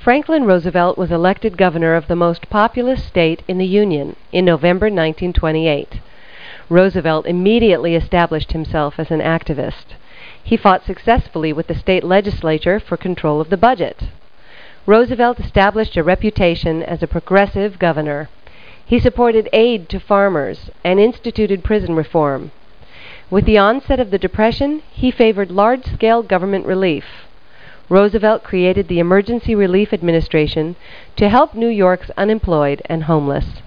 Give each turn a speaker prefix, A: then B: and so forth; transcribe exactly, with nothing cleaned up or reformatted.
A: Franklin Roosevelt was elected governor of the most populous state in the Union in November nineteen twenty-eight. Roosevelt immediately established himself as an activist. He fought successfully with the state legislature for control of the budget. Roosevelt established a reputation as a progressive governor. He supported aid to farmers and instituted prison reform. With the onset of the Depression, he favored large-scale government relief. Roosevelt created the Emergency Relief Administration to help New York's unemployed and homeless.